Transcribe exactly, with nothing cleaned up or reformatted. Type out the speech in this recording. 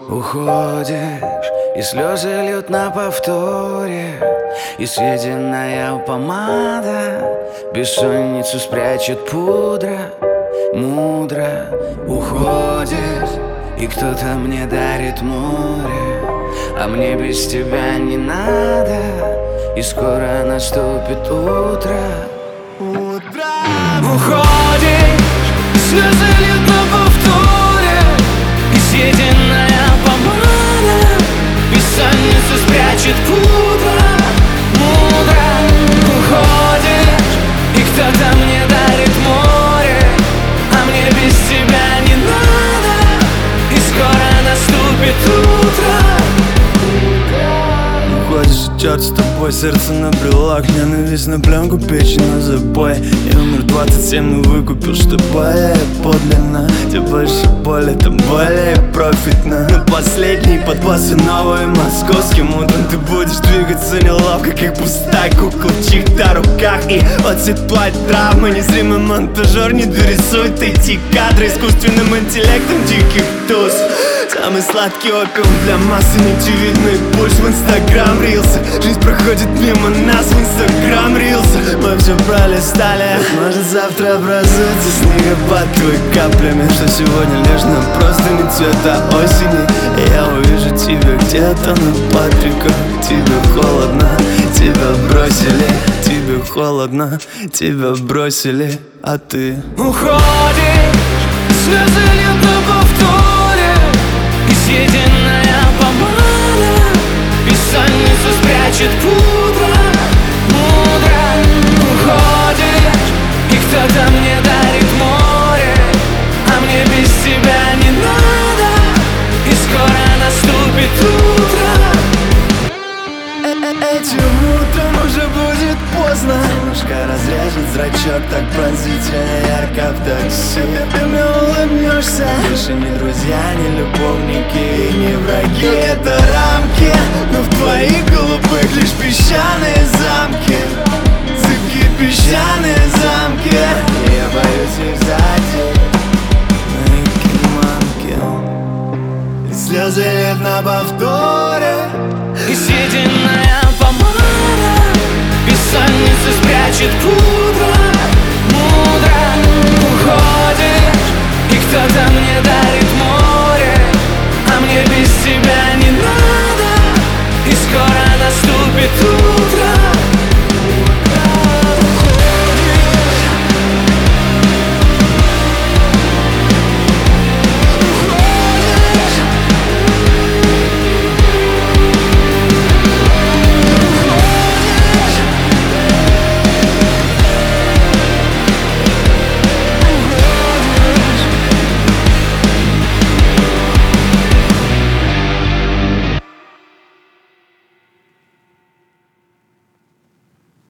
Уходишь, и слезы льют на повторе, и съеденная помада бессонницу спрячет пудра. Мудро уходишь, и кто-то мне дарит море, а мне без тебя не надо, и скоро наступит утро. Утро. Уходишь, и слезы льют на повторе, и съеденная помада бессонницу спрячет пудра. Мудро уходишь, и кто-то мне дарит море, а мне без тебя не надо, и скоро наступит утро. Уходишь, и черт с тобой, сердце на брелок, ненависть на пленку, печень на забой. И номер двадцать семь, ну выкупил, что более подлинно. Где больше боли, там более профитно. На последний подбасы новые московским утром ты будешь двигаться неловко, как пустая кукла в чьих-то руках. И отсветлать травмы, незримый монтажер не дорисует эти кадры искусственным интеллектом диких туз. Самый сладкий опиум для массы, нечевидный пульс в инстаграм рилсы. Жизнь проходит мимо нас в инстаграм рилсы. Мы все пролистали, может завтра образуется снегопад твой каплями, что сегодня лишь на простыни цвета осени. И я увижу тебя где-то на Патриках. Тебе холодно, тебя бросили. Тебе холодно, тебя бросили, а ты уходишь, слезы льют на повторе, и съеденная помада бессонницу спрячет пудра. Мудро уходишь, и кто-то мне дарит море, а мне без тебя не надо, и скоро наступит утро. Этим утром уже будет поздно. Солнышко разрежет зрачок так пронзительно ярко в такси. Ты мне улыбнешься. Больше не друзья, не любовники и не враги. Это рамки, но в твоих голубых лишь песчаные замки. Цепкие песчаные замки. И я боюсь их сзади. Мои мамки. Слезы льют на повторе, и съеденная помада бессонницу спрячет пудра. Мудро уходишь, и кто-то мне дарит